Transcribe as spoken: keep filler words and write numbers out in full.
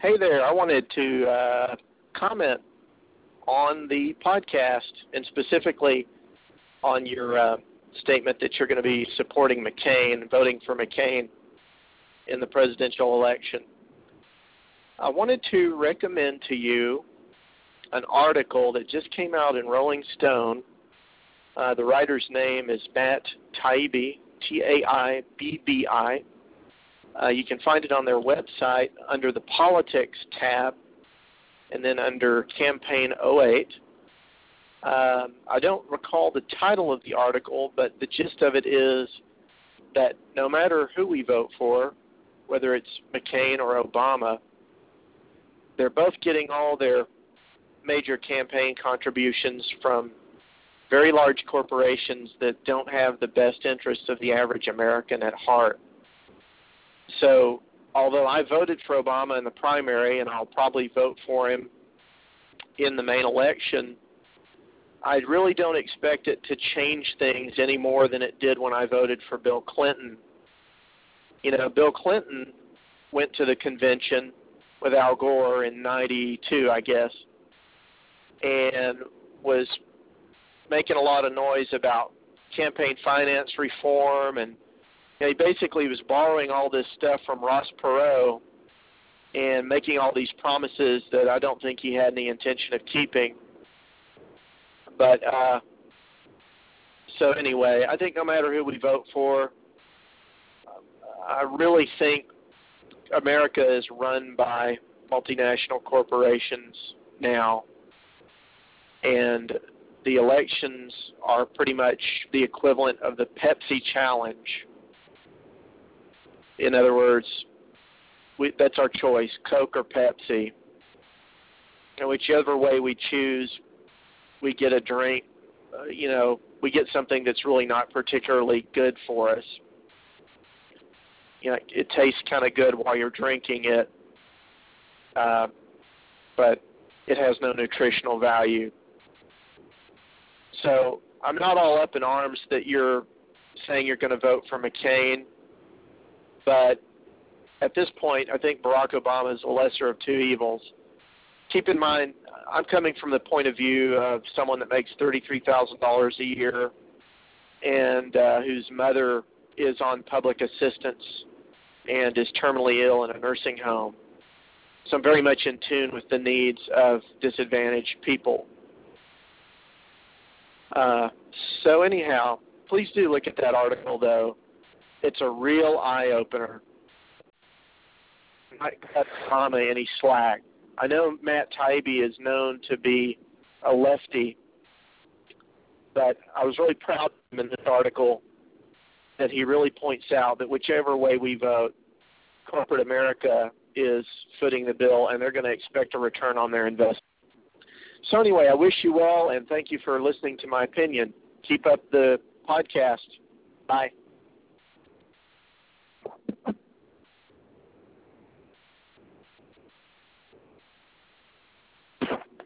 Hey there. I wanted to uh, comment on the podcast and specifically on your uh, statement that you're going to be supporting McCain, voting for McCain in the presidential election. I wanted to recommend to you an article that just came out in Rolling Stone. Uh, the writer's name is Matt Taibbi, T A I B B I. Uh, you can find it on their website under the Politics tab and then under Campaign oh eight. Um, I don't recall the title of the article, but the gist of it is that no matter who we vote for, whether it's McCain or Obama, they're both getting all their major campaign contributions from very large corporations that don't have the best interests of the average American at heart. So although I voted for Obama in the primary and I'll probably vote for him in the main election, I really don't expect it to change things any more than it did when I voted for Bill Clinton. You know, Bill Clinton went to the convention with Al Gore in ninety-two, I guess, and was making a lot of noise about campaign finance reform, and you know, he basically was borrowing all this stuff from Ross Perot and making all these promises that I don't think he had any intention of keeping. But uh, so anyway, I think no matter who we vote for, I really think America is run by multinational corporations now, and the elections are pretty much the equivalent of the Pepsi challenge. In other words, we, that's our choice, Coke or Pepsi. And whichever way we choose, we get a drink, uh, you know, we get something that's really not particularly good for us. You know, it tastes kind of good while you're drinking it, uh, but it has no nutritional value. So I'm not all up in arms that you're saying you're going to vote for McCain, but at this point, I think Barack Obama is the lesser of two evils. Keep in mind, I'm coming from the point of view of someone that makes thirty-three thousand dollars a year and uh, whose mother is on public assistance and is terminally ill in a nursing home. So I'm very much in tune with the needs of disadvantaged people. Uh, so anyhow, please do look at that article, though. It's a real eye-opener. Might cut Obama any slack. I know Matt Taibbi is known to be a lefty, but I was really proud of him in this article that he really points out that whichever way we vote, corporate America is footing the bill, and they're going to expect a return on their investment. So anyway, I wish you well, and thank you for listening to my opinion. Keep up the podcast. Bye.